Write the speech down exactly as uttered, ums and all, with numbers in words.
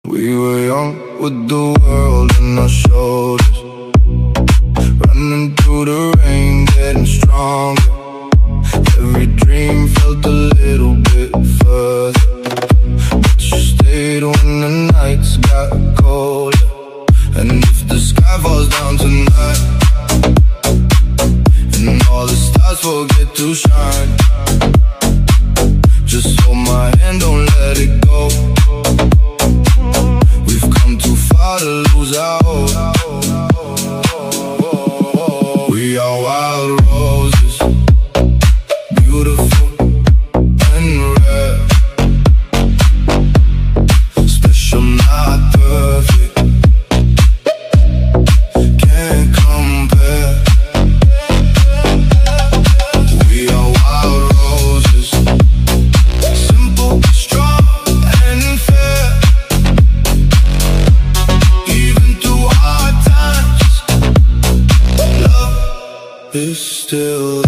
We were young with the world on our shoulders, running through the rain, getting stronger. Every dream felt a little bit further, but you stayed when the nights got colder. And if the sky falls down tonight and all the stars forget to shine, just hold my hand, don't let it go. We've come too far to lose our hope. We are wild roses, beautiful and rare, special, not perfect, can't compare. We are wild roses, simple, strong and fair. Even through hard times, love is still